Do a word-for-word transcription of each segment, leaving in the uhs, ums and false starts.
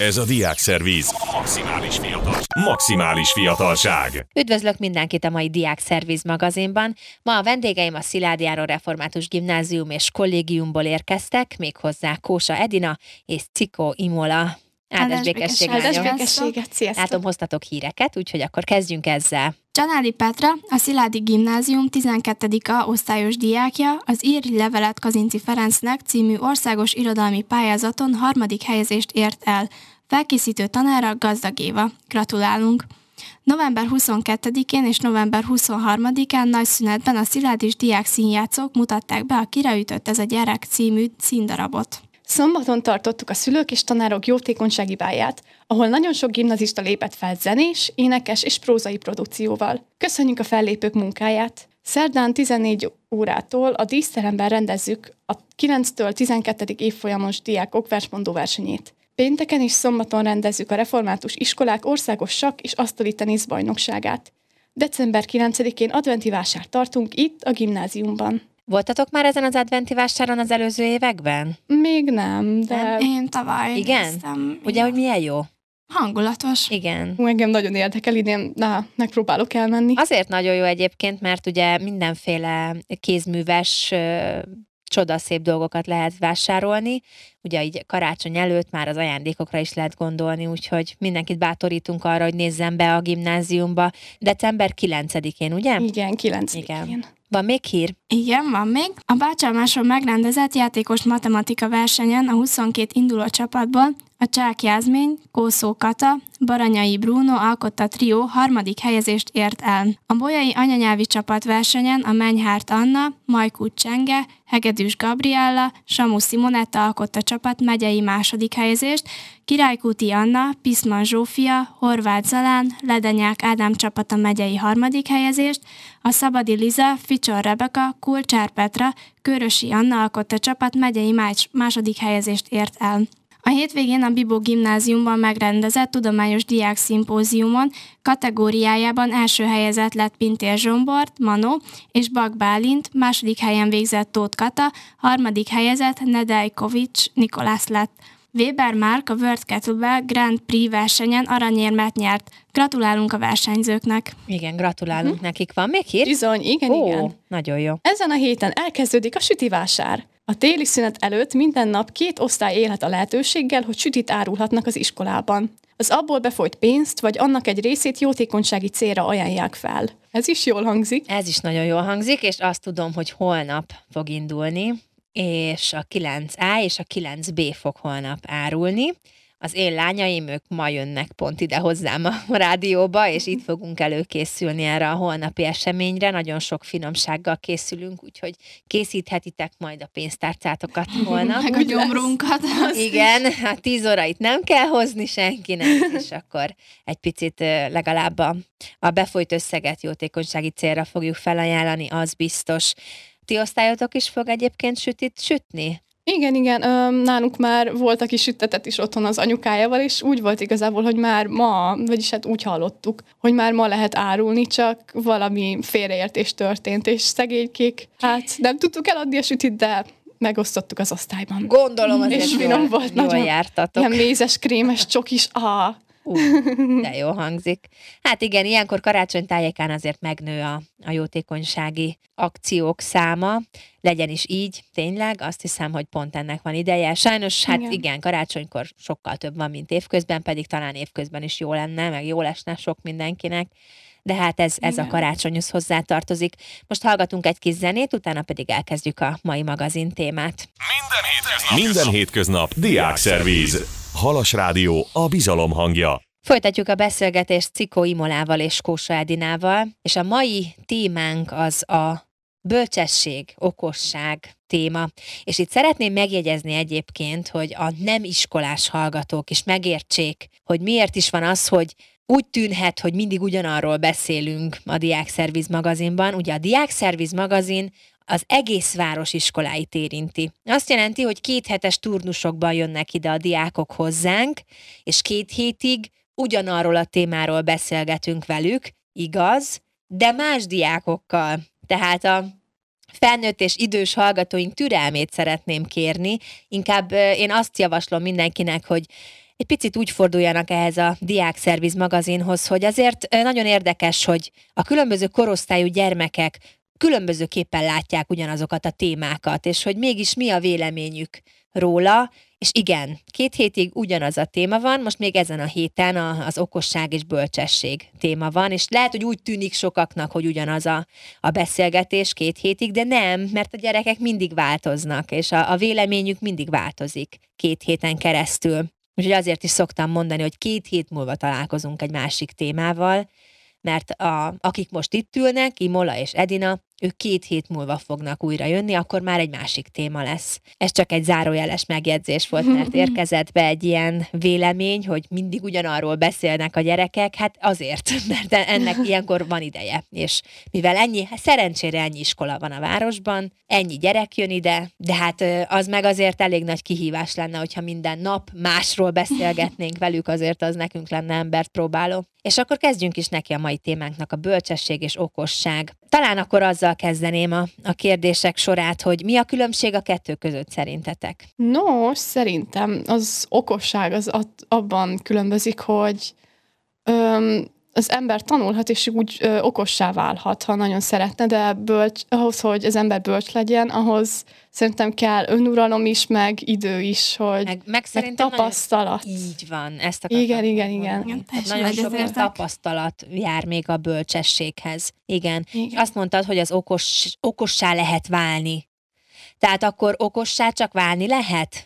Ez a Diákszervíz. Maximális fiatal. Maximális fiatalság. Üdvözlök mindenkit a mai Diákszervíz magazinban. Ma a vendégeim a Szilády Áron Református Gimnázium és Kollégiumból érkeztek, méghozzá Kósa Edina és Cikó Imola. Áldás békesség, lányom. Látom, hoztatok híreket, úgyhogy akkor kezdjünk ezzel. Csanádi Petra, a Szilády Gimnázium tizenkettedik A osztályos diákja, az Írj levelet Kazinczy Ferencnek című országos irodalmi pályázaton harmadik helyezést ért el. Felkészítő tanára Gazdag Éva. Gratulálunk! november huszonkettedikén és november huszonharmadikán nagy szünetben a sziládis diák színjátszók mutatták be a Kireütött ez a gyerek című színdarabot. Szombaton tartottuk a szülők és tanárok jótékonysági bálját, ahol nagyon sok gimnazista lépett fel zenés, énekes és prózai produkcióval. Köszönjük a fellépők munkáját! Szerdán tizennégy órától a díszteremben rendezzük a kilenctől tizenkettedik évfolyamos diákok versmondó versenyét. Pénteken és szombaton rendezzük a református iskolák országos sakk és asztali tenisz bajnokságát. december kilencedikén adventi vásárt tartunk itt a gimnáziumban. Voltatok már ezen az adventi vásáron az előző években? Még nem, de... Én tavaly Igen? néztem. Ugye, hogy milyen jó? Hangulatos. Igen. Hú, engem nagyon érdekel, idén na, megpróbálok elmenni. Azért nagyon jó egyébként, mert ugye mindenféle kézműves, ö, csodaszép dolgokat lehet vásárolni. Ugye így karácsony előtt már az ajándékokra is lehet gondolni, úgyhogy mindenkit bátorítunk arra, hogy nézzen be a gimnáziumba. december kilencedikén, ugye? Igen, kilencedikén. Igen. Van még hír? Igen, van még. A Bácsalmáson megrendezett játékos matematika versenyen a huszonkét induló csapatból a Csák Jászmin, Kószó Kata, Baranyai Bruno alkotta trió harmadik helyezést ért el. A bolyai anyanyelvi csapatversenyen a Menyhárt Anna, Majkút Csenge, Hegedűs Gabriella, Samu Simonetta alkotta csapat megyei második helyezést, Királykúti Anna, Piszman Zsófia, Horváth Zalán, Ledenyák Ádám csapata megyei harmadik helyezést, a Szabadi Liza, Ficsor Rebeka, Kulcsár Petra, Körösi Anna alkotta csapat megyei más- második helyezést ért el. A hétvégén a Bibó Gimnáziumban megrendezett tudományos diák szimpóziumon kategóriájában első helyezett lett Pintér Zsombort, Manó és Bak Bálint, második helyen végzett Tóth Kata, harmadik helyezett Nedeljkovics Nikolász lett. Weber Márk a World Kettlebell Grand Prix versenyen aranyérmet nyert. Gratulálunk a versenyzőknek! Igen, gratulálunk hm. nekik. Van még hír? Bizony, igen, Ó, igen. Nagyon jó. Ezen a héten elkezdődik a sütivásár. A téli szünet előtt minden nap két osztály élhet a lehetőséggel, hogy sütit árulhatnak az iskolában. Az abból befolyt pénzt, vagy annak egy részét jótékonysági célra ajánlják fel. Ez is jól hangzik. Ez is nagyon jól hangzik, és azt tudom, hogy holnap fog indulni, és a kilenc A és a kilenc B fog holnap árulni. Az én lányaim, ők ma jönnek pont ide hozzám a rádióba, és itt fogunk előkészülni erre a holnapi eseményre. Nagyon sok finomsággal készülünk, úgyhogy készíthetitek majd a pénztárcátokat holnap. Meg a gyomrunkat. Igen, hát tíz órait nem kell hozni senkinek, és akkor egy picit legalább a, a befolyt összeget jótékonysági célra fogjuk felajánlani, az biztos. Ti osztályotok is fog egyébként sütit sütni? Igen, igen, öm, nálunk már volt, aki süttetett is otthon az anyukájával, és úgy volt igazából, hogy már ma, vagyis hát úgy hallottuk, hogy már ma lehet árulni, csak valami félreértés történt, és szegénykék, hát nem tudtuk eladni a sütit, de megosztottuk az osztályban. Gondolom, azért és finom volt, jól nagyon jártatok. Ilyen mézes, krémes csokis, ah. Uh, de jó hangzik. Hát igen, ilyenkor karácsony tájékán azért megnő a, a jótékonysági akciók száma. Legyen is így, tényleg, azt hiszem, hogy pont ennek van ideje. Sajnos, hát igen, igen karácsonykor sokkal több van, mint évközben, pedig talán évközben is jó lenne, meg jó lesne sok mindenkinek. De hát ez, ez a karácsonyhoz hozzátartozik. Most hallgatunk egy kis zenét, utána pedig elkezdjük a mai magazin témát. Minden hétköznap, Minden hétköznap Diákszervíz. Halas Rádió, a bizalom hangja. Folytatjuk a beszélgetést Cikó Imolával és Kósa Edinával, és a mai témánk az a bölcsesség, okosság téma. És itt szeretném megjegyezni egyébként, hogy a nem iskolás hallgatók is megértsék, hogy miért is van az, hogy úgy tűnhet, hogy mindig ugyanarról beszélünk a Diákszervíz magazinban. Ugye a Diákszervíz magazin az egész város iskoláit érinti. Azt jelenti, hogy két hetes turnusokban jönnek ide a diákok hozzánk, és két hétig ugyanarról a témáról beszélgetünk velük, igaz, de más diákokkal. Tehát a felnőtt és idős hallgatóink türelmét szeretném kérni. Inkább én azt javaslom mindenkinek, hogy egy picit úgy forduljanak ehhez a Diákszerviz magazinhoz, hogy azért nagyon érdekes, hogy a különböző korosztályú gyermekek különbözőképpen látják ugyanazokat a témákat, és hogy mégis mi a véleményük róla, és igen, két hétig ugyanaz a téma van, most még ezen a héten az okosság és bölcsesség téma van, és lehet, hogy úgy tűnik sokaknak, hogy ugyanaz a, a beszélgetés két hétig, de nem, mert a gyerekek mindig változnak, és a, a véleményük mindig változik két héten keresztül. Úgyhogy azért is szoktam mondani, hogy két hét múlva találkozunk egy másik témával, mert a, akik most itt ülnek, Imola és Edina, ők két hét múlva fognak újra jönni, akkor már egy másik téma lesz. Ez csak egy zárójeles megjegyzés volt, mert érkezett be egy ilyen vélemény, hogy mindig ugyanarról beszélnek a gyerekek, hát azért, mert ennek ilyenkor van ideje. És mivel ennyi, szerencsére ennyi iskola van a városban, ennyi gyerek jön ide, de hát az meg azért elég nagy kihívás lenne, hogyha minden nap másról beszélgetnénk velük, azért az nekünk lenne embert próbáló. És akkor kezdjünk is neki a mai témánknak, a bölcsesség és okosság. Talán akkor azzal kezdeném a, a kérdések sorát, hogy mi a különbség a kettő között szerintetek? No, szerintem az okosság az abban különbözik, hogy öm, az ember tanulhat, és úgy ö, okossá válhat, ha nagyon szeretne, de bölcs, ahhoz, hogy az ember bölcs legyen, ahhoz szerintem kell önuralom is, meg idő is, hogy meg, meg, meg tapasztalat. Nagyon, így van, ezt akartam. Igen, igen, igen. igen hát nagyon sok tapasztalat jár még a bölcsességhez. Igen. igen. Azt mondtad, hogy az okos, okossá lehet válni. Tehát akkor okossá csak válni lehet?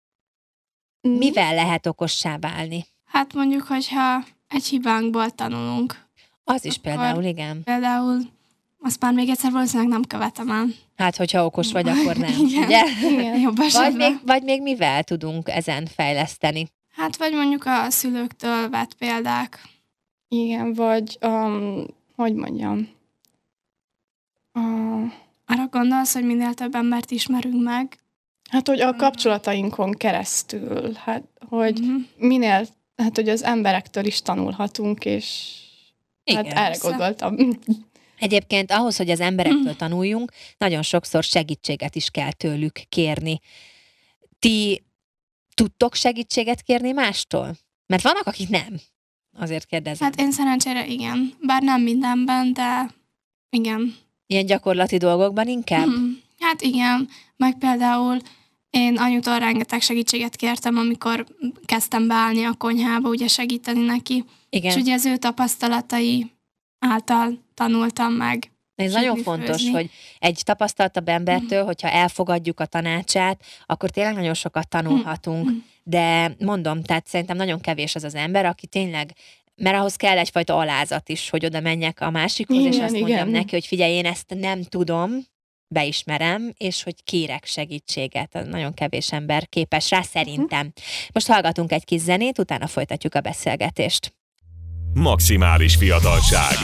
Mm. Mivel lehet okossá válni? Hát mondjuk, hogyha egy hibánkból tanulunk. Az is például, igen. Például azt már még egyszer valószínűleg nem követem el. Hát, hogyha okos vagy, akkor nem. Igen, ugye? igen. Jobb vagy, még, vagy még mivel tudunk ezen fejleszteni? Hát, vagy mondjuk a szülőktől vett példák. Igen, vagy, um, hogy mondjam, uh, arra gondolsz, hogy minél több embert ismerünk meg? Hát, hogy a kapcsolatainkon keresztül, hát, hogy uh-huh. minél, hát, hogy az emberektől is tanulhatunk, és igen, hát erre gondoltam. Egyébként ahhoz, hogy az emberektől tanuljunk, nagyon sokszor segítséget is kell tőlük kérni. Ti tudtok segítséget kérni mástól? Mert vannak, akik nem. Azért kérdezem. Hát én szerencsére igen. Bár nem mindenben, de igen. Ilyen gyakorlati dolgokban inkább? Hmm. Hát igen. Meg például én anyutól rengeteg segítséget kértem, amikor kezdtem beállni a konyhába, ugye segíteni neki. Igen. És ugye az ő tapasztalatai által tanultam meg. Ez nagyon fontos, főzni. Hogy egy tapasztaltabb embertől, mm. hogyha elfogadjuk a tanácsát, akkor tényleg nagyon sokat tanulhatunk. Mm. De mondom, tehát szerintem nagyon kevés az az ember, aki tényleg, mert ahhoz kell egyfajta alázat is, hogy oda menjek a másikhoz, igen, és azt mondjam igen. neki, hogy figyelj, én ezt nem tudom, beismerem, és hogy kérek segítséget. Nagyon kevés ember képes rá, szerintem. Most hallgatunk egy kis zenét, utána folytatjuk a beszélgetést. Maximális fiatalság.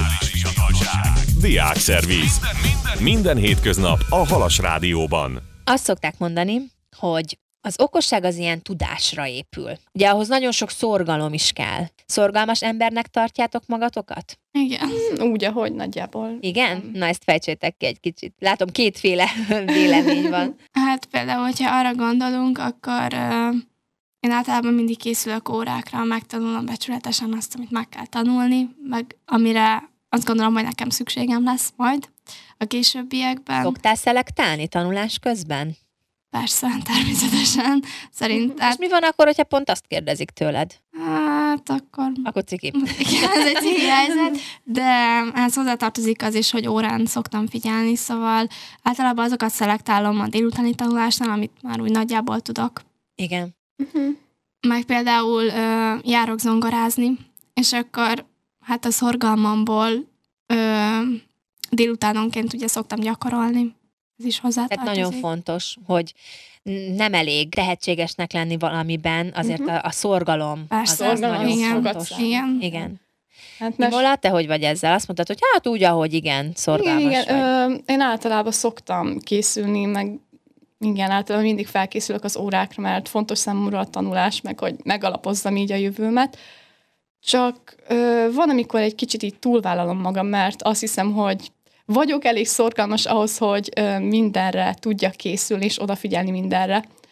Diákszerviz. Minden hétköznap a Halas Rádióban. Azt szokták mondani, hogy az okosság az ilyen tudásra épül. Ugye ahhoz nagyon sok szorgalom is kell. Szorgalmas embernek tartjátok magatokat? Igen. Úgy, ahogy nagyjából. Igen? Na ezt fejtsétek ki egy kicsit. Látom, kétféle vélemény van. Hát például, hogyha arra gondolunk, akkor uh, én általában mindig készülök órákra, megtanulom becsületesen azt, amit meg kell tanulni, meg amire azt gondolom, hogy nekem szükségem lesz majd a későbbiekben. Szoktál szelektálni tanulás közben? Persze, természetesen. Szerintem. És mi van akkor, hogyha pont azt kérdezik tőled? Hát akkor... Akkor ciki. Igen, ez egy ciki helyzet, de ez hozzátartozik az is, hogy órán szoktam figyelni, szóval általában azokat szelektálom a délutáni tanulásnál, amit már úgy nagyjából tudok. Igen. Uh-huh. Meg például ö, járok zongorázni, és akkor hát a szorgalmamból ö, délutánonként ugye szoktam gyakorolni. Ez is hozzátartozik. Tehát nagyon fontos, hogy nem elég tehetségesnek lenni valamiben, azért uh-huh. a, a szorgalom Persze, az, az nagyon igen. fontos. Igen. Igen. Hát Imola, te hogy vagy ezzel? Azt mondtad, hogy hát úgy, ahogy igen, szorgalmas igen, igen. vagy. Ö, én általában szoktam készülni, meg igen, általában mindig felkészülök az órákra, mert fontos számomra a tanulás, meg hogy megalapozzam így a jövőmet. Csak ö, van, amikor egy kicsit így túlvállalom magam, mert azt hiszem, hogy vagyok elég szorgalmas ahhoz, hogy ö, mindenre tudjak készülni, és odafigyelni mindenre.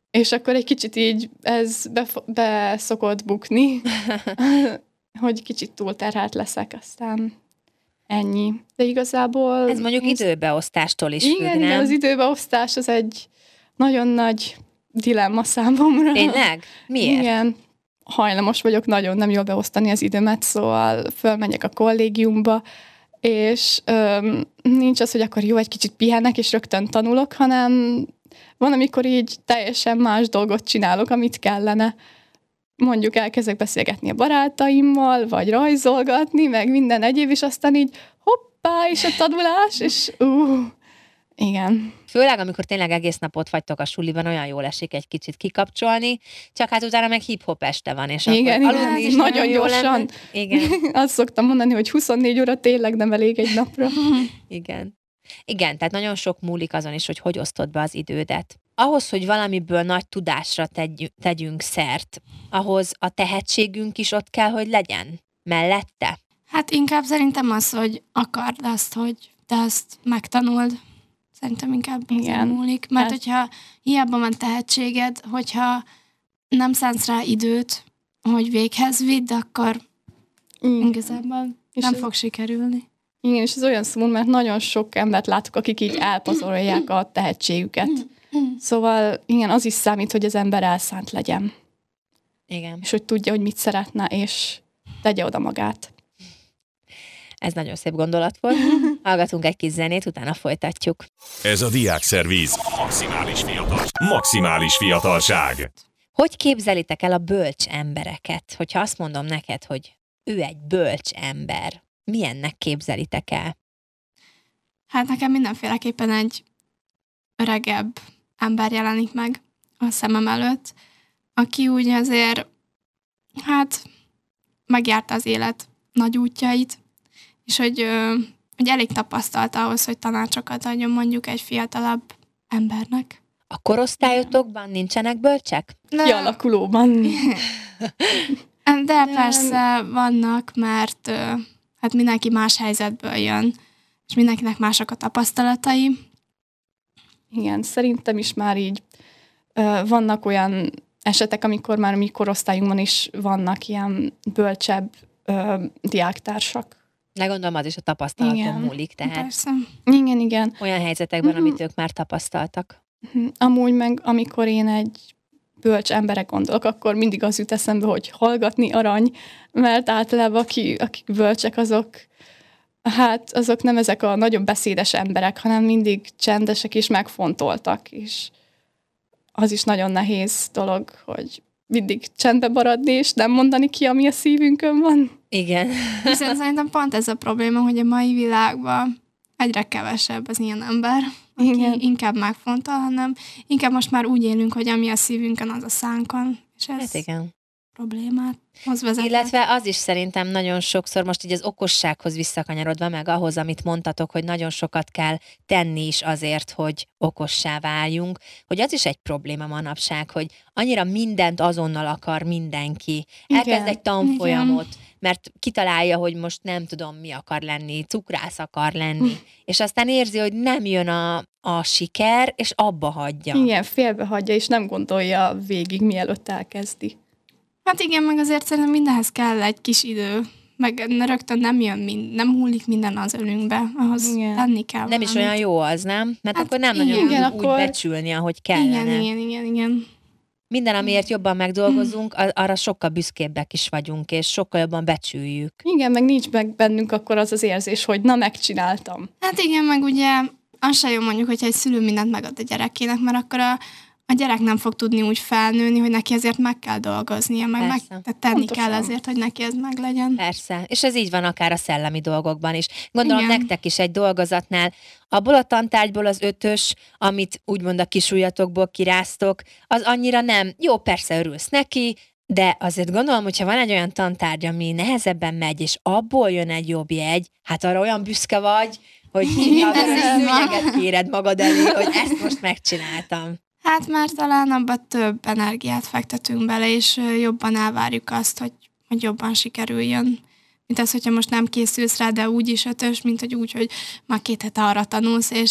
és akkor egy kicsit így ez be, be szokott bukni, hogy kicsit túlterhelt leszek, aztán ennyi. De igazából... Ez mondjuk időbeosztástól is függ, igen, nem? igen, az időbeosztás az egy nagyon nagy dilemma számomra. Tényleg? Miért? Igen. Hajlamos vagyok nagyon nem jól beosztani az időmet, szóval fölmegyek a kollégiumba, és öm, nincs az, hogy akkor jó, egy kicsit pihenek, és rögtön tanulok, hanem van, amikor így teljesen más dolgot csinálok, amit kellene. Mondjuk elkezdek beszélgetni a barátaimmal, vagy rajzolgatni, meg minden egyéb, és aztán így hoppá, és a tanulás, és ú, igen. Főleg, amikor tényleg egész nap ott vagytok a suliban, olyan jól esik egy kicsit kikapcsolni, csak hát utána meg hip-hop este van, és igen, akkor igen, aludni is nagyon jó gyorsan. lenne. Igen. Azt szoktam mondani, hogy huszonnégy óra tényleg nem elég egy napra. Igen. Igen, tehát nagyon sok múlik azon is, hogy hogy osztod be az idődet. Ahhoz, hogy valamiből nagy tudásra tegy, tegyünk szert, ahhoz a tehetségünk is ott kell, hogy legyen mellette. Hát inkább szerintem az, hogy akard azt, hogy te azt megtanuld. Szerintem inkább igen. múlik. Mert hát. hogyha hiába van tehetséged, hogyha nem szánsz rá időt, hogy véghez vidd, akkor igen. igazából És nem ez... fog sikerülni. Igen, és ez olyan szomorú, mert nagyon sok embert látok, akik így elpazarolják a tehetségüket. Szóval igen, az is számít, hogy az ember elszánt legyen. Igen. És hogy tudja, hogy mit szeretne, és tegye oda magát. Ez nagyon szép gondolat volt. Hallgatunk egy kis zenét, utána folytatjuk. Ez a Diákszervíz. Maximális fiatal. Maximális fiatalság. Hogy képzelitek el a bölcs embereket? Hogyha azt mondom neked, hogy ő egy bölcs ember, milyennek képzelitek el? Hát nekem mindenféleképpen egy öregebb ember jelenik meg a szemem előtt, aki úgy azért, hát megjárta az élet nagy útjait, és hogy, hogy elég tapasztalt ahhoz, hogy tanácsokat adjon mondjuk egy fiatalabb embernek. A korosztályotokban nincsenek bölcsek? Kialakulóban. De persze vannak, mert hát mindenki más helyzetből jön, és mindenkinek mások a tapasztalatai. Igen, szerintem is már így uh, vannak olyan esetek, amikor már a mi korosztályunkban is vannak ilyen bölcsebb uh, diáktársak. De gondolom az is a tapasztalaton igen. múlik, tehát Persze. Igen, igen. olyan helyzetekben, Mhm. amit ők már tapasztaltak. Amúgy meg, amikor én egy bölcs emberre gondolok, akkor mindig az jut eszembe, hogy hallgatni arany, mert általában aki, akik bölcsek, azok hát azok nem ezek a nagyon beszédes emberek, hanem mindig csendesek és megfontoltak, és az is nagyon nehéz dolog, hogy mindig csendbe maradni, és nem mondani ki, ami a szívünkön van. Igen. Viszont szerintem pont ez a probléma, hogy a mai világban egyre kevesebb az ilyen ember, aki Igen. inkább megfontol, hanem inkább most már úgy élünk, hogy ami a szívünkön, az a szánkon, és ez Hát igen. problémát hoz vezetni. Illetve az is szerintem nagyon sokszor, most így az okossághoz visszakanyarodva, meg ahhoz, amit mondtatok, hogy nagyon sokat kell tenni is azért, hogy okossá váljunk, hogy az is egy probléma manapság, hogy annyira mindent azonnal akar mindenki. Elkezd Igen. egy tanfolyamot, mert kitalálja, hogy most nem tudom, mi akar lenni, cukrász akar lenni, és aztán érzi, hogy nem jön a, a siker, és abba hagyja. Igen, félbe hagyja, és nem gondolja végig, mielőtt elkezdi. Hát igen, meg azért szerintem mindenhez kell egy kis idő, meg rögtön nem jön, mind, nem hullik minden az ölünkbe, ahhoz Igen. tenni kell Nem is valamit. olyan jó az, nem? Mert Hát akkor nem igen. nagyon Igen, tudjuk akkor- úgy becsülni, ahogy kellene. Igen, igen, igen, igen. Minden, amiért jobban megdolgozunk, a- arra sokkal büszkébbek is vagyunk, és sokkal jobban becsüljük. Igen, meg nincs meg bennünk akkor az az érzés, hogy na, megcsináltam. Hát igen, meg ugye az se jó mondjuk, hogyha egy szülő mindent megad a gyerekének, mert akkor a, a gyerek nem fog tudni úgy felnőni, hogy neki ezért meg kell dolgoznia, meg, meg Persze. tehát tenni Pontosan. kell azért, hogy neki ez meg legyen. Persze, és ez így van akár a szellemi dolgokban is. Gondolom Igen. nektek is egy dolgozatnál, abból a tantárgyból az ötös, amit úgymond a kisujjatokból kiráztok, az annyira nem. Jó, persze örülsz neki, de azért gondolom, hogyha van egy olyan tantárgy, ami nehezebben megy, és abból jön egy jobb jegy, hát arra olyan büszke vagy, hogy inkább Ez így van. szőnyeget kéred magad elé, hogy ezt most megcsináltam. Hát már talán abban több energiát fektetünk bele, és ö, jobban elvárjuk azt, hogy, hogy jobban sikerüljön. Mint az, hogyha most nem készülsz rá, de úgy is ötös, mint hogy úgy, hogy már két hete arra tanulsz, és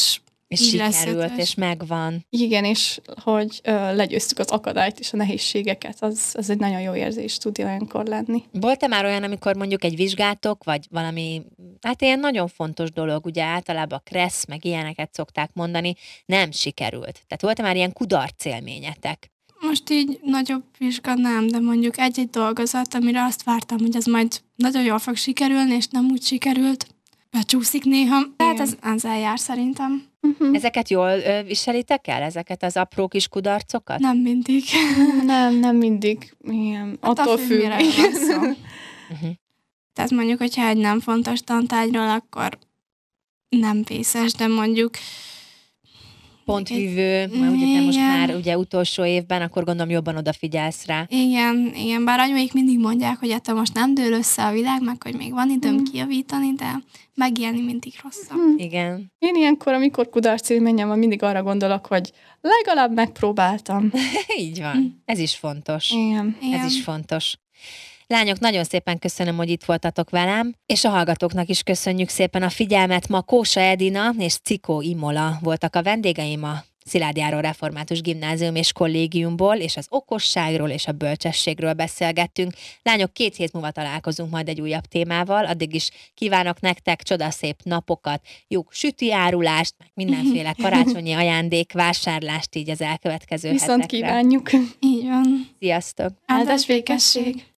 És így lesz sikerült, ötös. és megvan. Igen, és hogy ö, legyőztük az akadályt és a nehézségeket, az, az egy nagyon jó érzés tud olyankor lenni. Volt-e már olyan, amikor mondjuk egy vizsgátok, vagy valami, hát ilyen nagyon fontos dolog, ugye általában a kressz, meg ilyeneket szokták mondani, nem sikerült. Tehát volt-e már ilyen kudarc élményetek? Most így nagyobb vizsga nem, de mondjuk egy-egy dolgozat, amire azt vártam, hogy ez majd nagyon jól fog sikerülni, és nem úgy sikerült. Becsúszik néha. Tehát ez, ez eljár szerintem. Uh-huh. Ezeket jól ö, viselitek el, ezeket az apró kis kudarcokat? Nem mindig. Nem, nem mindig. Igen, Hát attól a függ. mire van szó. Uh-huh. Tehát mondjuk, hogyha egy nem fontos tantárgyról, akkor nem vészes, de mondjuk Ponthűvő, mert ugye te most Igen. már ugye utolsó évben, akkor gondolom jobban odafigyelsz rá. igen, igen, bár anyuék mindig mondják, hogy ettől most nem dől össze a világ, meg hogy még van időm Mm. kijavítani, de megélni mindig rosszabb. Hm. Igen. Én ilyenkor, amikor kudarc élményem van, mindig arra gondolok, hogy legalább megpróbáltam. Így van. Ez is fontos. Igen. Igen. Ez is fontos. Lányok, nagyon szépen köszönöm, hogy itt voltatok velem, és a hallgatóknak is köszönjük szépen a figyelmet. Ma Kósa Edina és Cikó Imola voltak a vendégeim a Szilágy Járon Református Gimnázium és Kollégiumból, és az okosságról és a bölcsességről beszélgettünk. Lányok, két hét múlva találkozunk majd egy újabb témával, addig is kívánok nektek csodaszép napokat, jó süti árulást, meg mindenféle karácsonyi ajándékvásárlást így az elkövetkező Viszont hetekre. kívánjuk. Így van. Sziasztok! Áldás békesség!